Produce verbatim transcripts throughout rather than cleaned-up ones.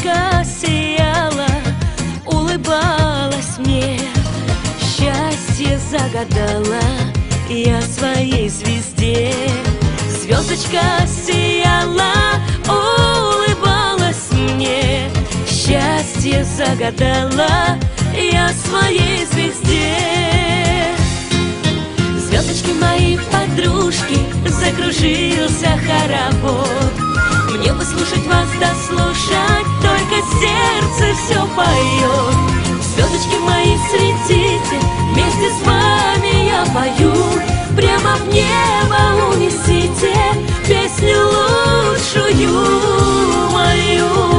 Звездочка сияла, улыбалась мне, счастье загадала я своей звезде. Звездочка сияла, улыбалась мне, счастье загадала я своей звезде. Звездочки мои подружки, закружился хоровод. Мне бы слушать вас, да слушать, только сердце все поет. Звездочки мои, светите, вместе с вами я пою. Прямо в небо унесите песню лучшую мою.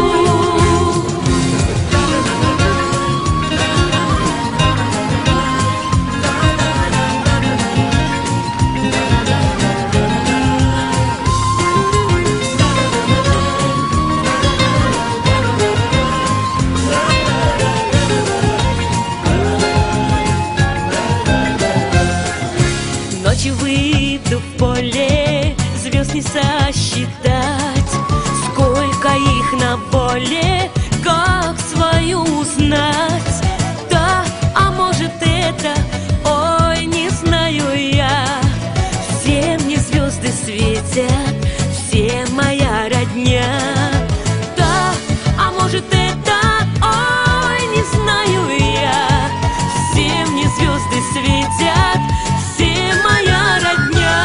Ночью выйду в поле, звезд не сосчитать, сколько их на воле, как свою узнать. Да, а может это, ой, не знаю я. Все мне звезды светят, все моя родня. Да, а может это, ой, не знаю я. Все мне звезды светят, моя родня.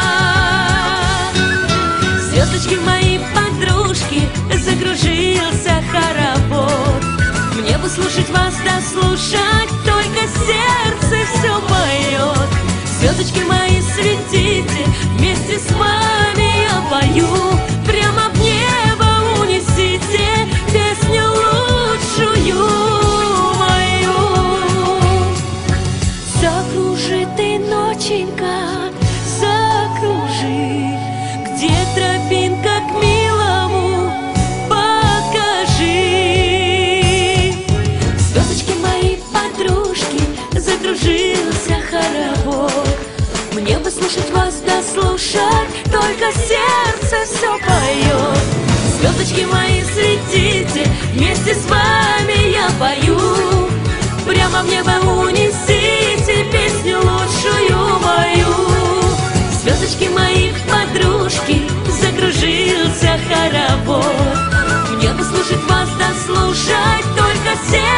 Звездочки мои подружки, закружился хоровод. Мне бы слушать вас, да слушать, только сердце все поет. Звездочки мои, светите, вместе с вами я пою. Прямо в небо унесите песню лучшую мою. Закружи ты, ноченька, закружи, где тропинка к милому, покажи. Звездочки мои подружки, закружился хоровод. Мне бы слушать вас, да слушать, только сердце все поет. Звездочки мои, светите, вместе с вами я пою. Прямо в небо унесите песню лучшую мою. Звездочки мои подружки, закружился хоровод. Мне бы слушать вас, да слушать, только сердце